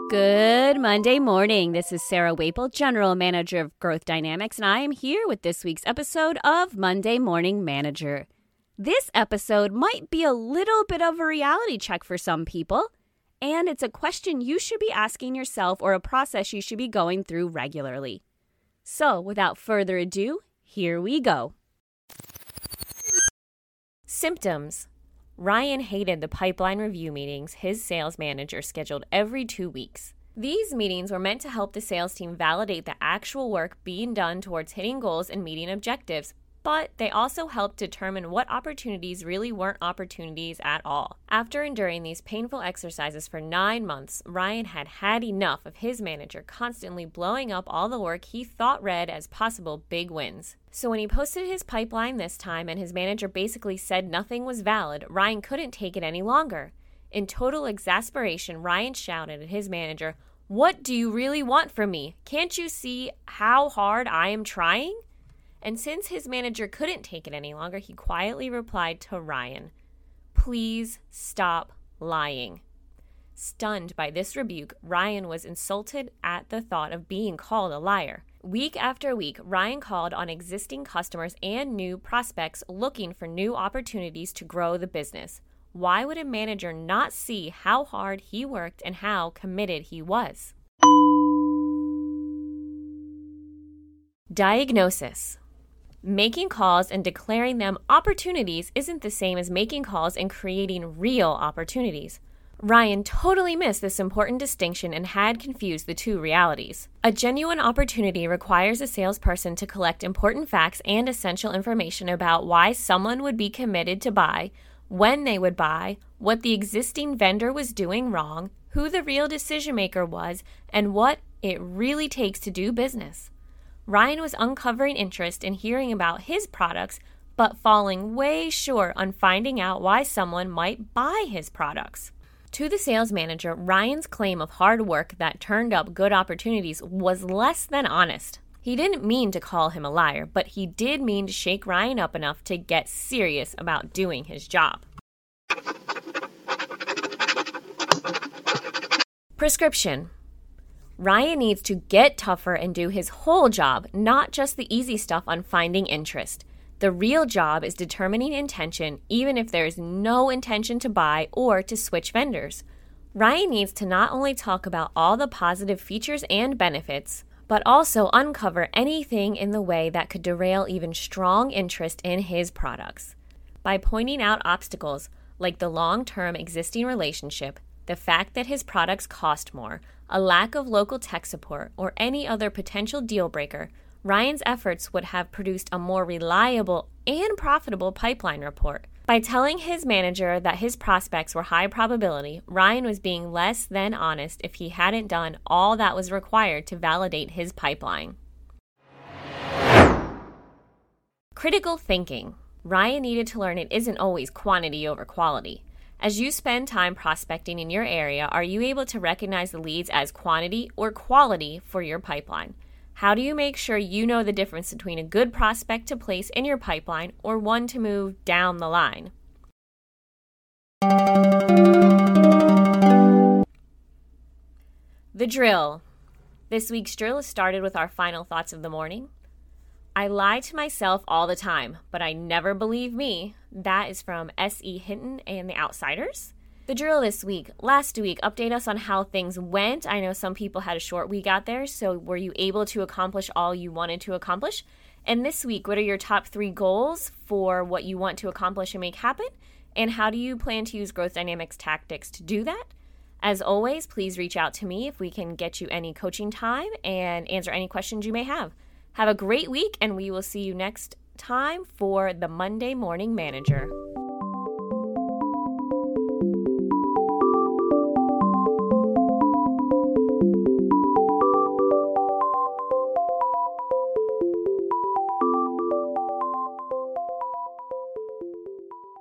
Good Monday morning. This is Sarah Waple, General Manager of Growth Dynamics, and I am here with this week's episode of Monday Morning Manager. This episode might be a little bit of a reality check for some people, and it's a question you should be asking yourself or a process you should be going through regularly. So, without further ado, here we go. Symptoms. Ryan hated the pipeline review meetings his sales manager scheduled every 2 weeks. These meetings were meant to help the sales team validate the actual work being done towards hitting goals and meeting objectives, but they also helped determine what opportunities really weren't opportunities at all. After enduring these painful exercises for 9 months, Ryan had had enough of his manager constantly blowing up all the work he thought read as possible big wins. So when he posted his pipeline this time and his manager basically said nothing was valid, Ryan couldn't take it any longer. In total exasperation, Ryan shouted at his manager, "What do you really want from me? Can't you see how hard I am trying?" And since his manager couldn't take it any longer, he quietly replied to Ryan, "Please stop lying." Stunned by this rebuke, Ryan was insulted at the thought of being called a liar. Week after week, Ryan called on existing customers and new prospects looking for new opportunities to grow the business. Why would a manager not see how hard he worked and how committed he was? Diagnosis. Making calls and declaring them opportunities isn't the same as making calls and creating real opportunities. Ryan totally missed this important distinction and had confused the two realities. A genuine opportunity requires a salesperson to collect important facts and essential information about why someone would be committed to buy, when they would buy, what the existing vendor was doing wrong, who the real decision maker was, and what it really takes to do business. Ryan was uncovering interest in hearing about his products, but falling way short on finding out why someone might buy his products. To the sales manager, Ryan's claim of hard work that turned up good opportunities was less than honest. He didn't mean to call him a liar, but he did mean to shake Ryan up enough to get serious about doing his job. Prescription. Ryan needs to get tougher and do his whole job, not just the easy stuff on finding interest. The real job is determining intention, even if there is no intention to buy or to switch vendors. Ryan needs to not only talk about all the positive features and benefits, but also uncover anything in the way that could derail even strong interest in his products. By pointing out obstacles like the long-term existing relationship, the fact that his products cost more, a lack of local tech support, or any other potential deal breaker, Ryan's efforts would have produced a more reliable and profitable pipeline report. By telling his manager that his prospects were high probability, Ryan was being less than honest if he hadn't done all that was required to validate his pipeline. Critical thinking. Ryan needed to learn it isn't always quantity over quality. As you spend time prospecting in your area, are you able to recognize the leads as quantity or quality for your pipeline? How do you make sure you know the difference between a good prospect to place in your pipeline or one to move down the line? The drill. This week's drill is started with our final thoughts of the morning. I lie to myself all the time, but I never believe me. That is from S.E. Hinton and The Outsiders. The drill this week. Last week, update us on how things went. I know some people had a short week out there, so were you able to accomplish all you wanted to accomplish? And this week, what are your top 3 goals for what you want to accomplish and make happen? And how do you plan to use Growth Dynamics tactics to do that? As always, please reach out to me if we can get you any coaching time and answer any questions you may have. Have a great week, and we will see you next time for the Monday Morning Manager.